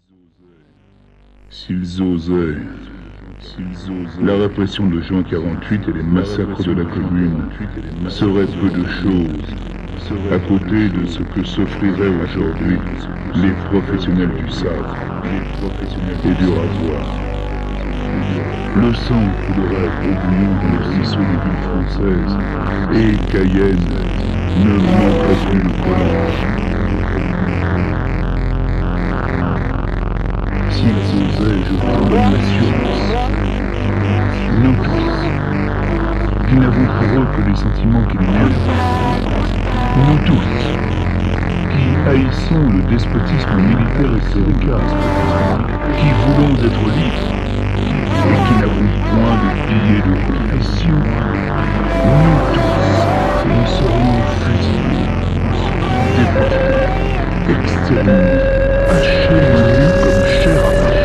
S'ils osaient, la répression de juin 48 et les massacres de la Commune seraient peu de choses à côté de ce que s'offriraient aujourd'hui les professionnels du sabre et du rasoir. Le sang coulerait au bouillon dans les ruisseaux des villes françaises et Cayenne ne manquerait plus de collage. S'ils osaient, je prends bonne assurance. Nous tous, qui n'avons pour eux que les sentiments qu'ils méritent. Nous tous, qui haïssons le despotisme militaire et sénégal, qui voulons être libres et qui n'avons point de billets de confession, nous tous, nous serions fusillés, déportés, exterminés, hachés nus comme chair à canon.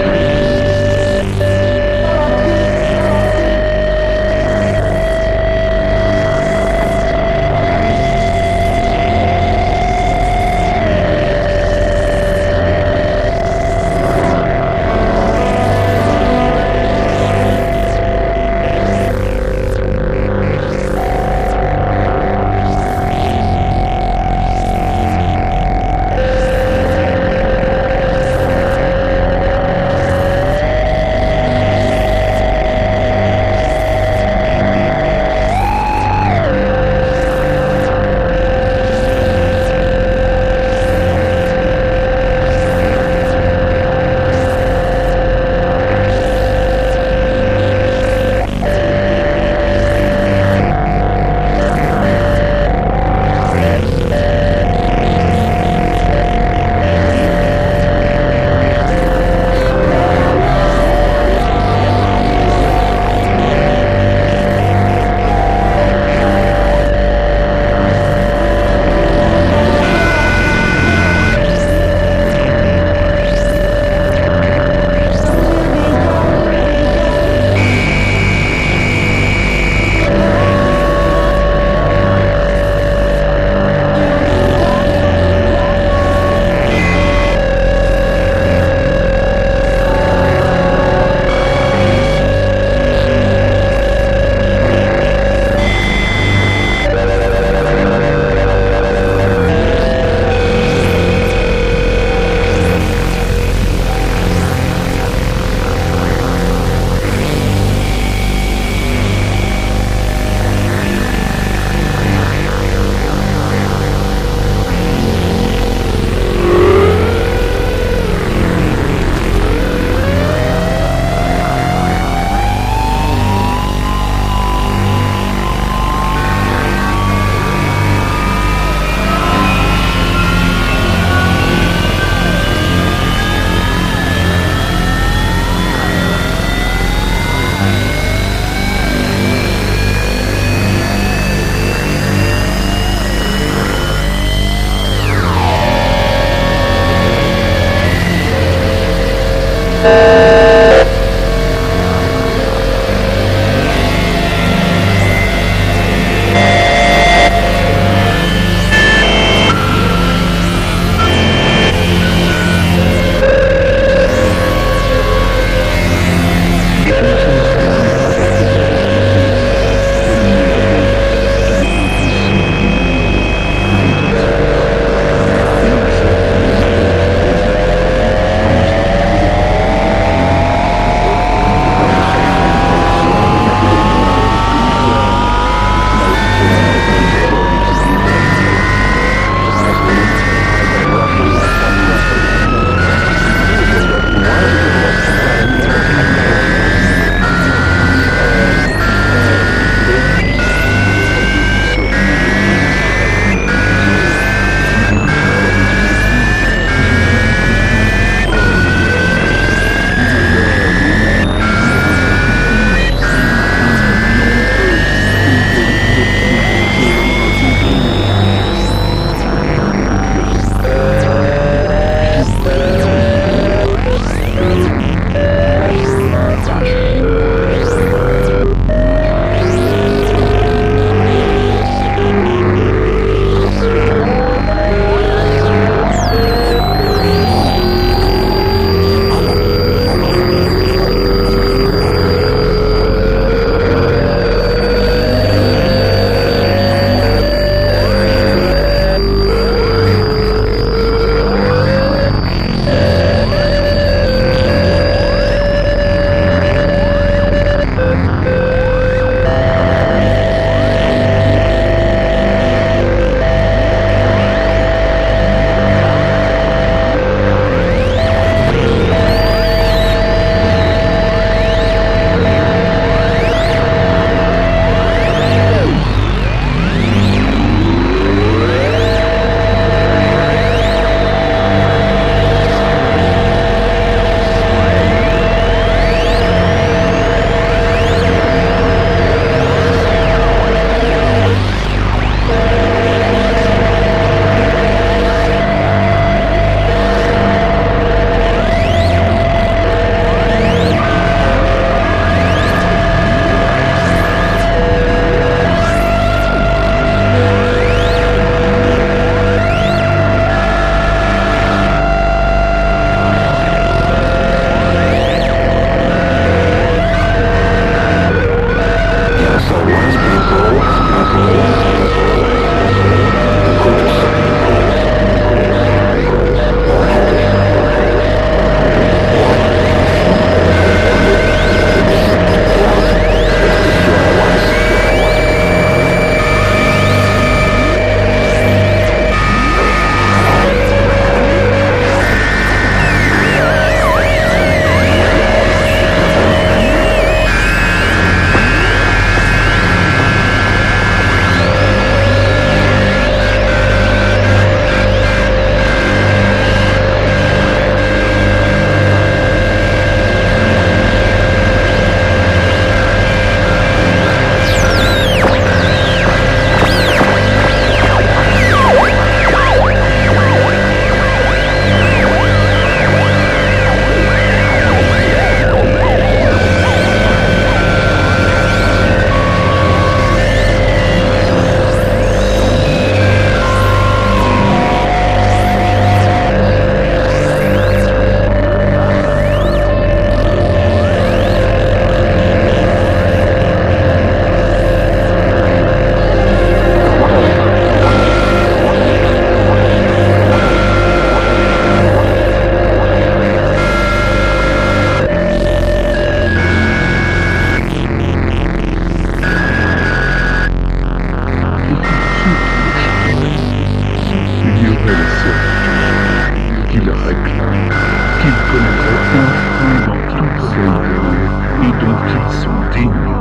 qu'ils connaîtraient enfin dans toute sa idée et dont ils sont dignes.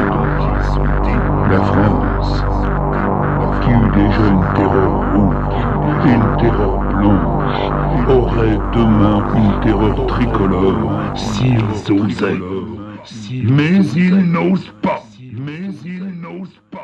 La France, qui eut déjà une terreur rouge et une terreur blanche, aurait demain une terreur tricolore s'ils osaient. Mais ils n'osent pas.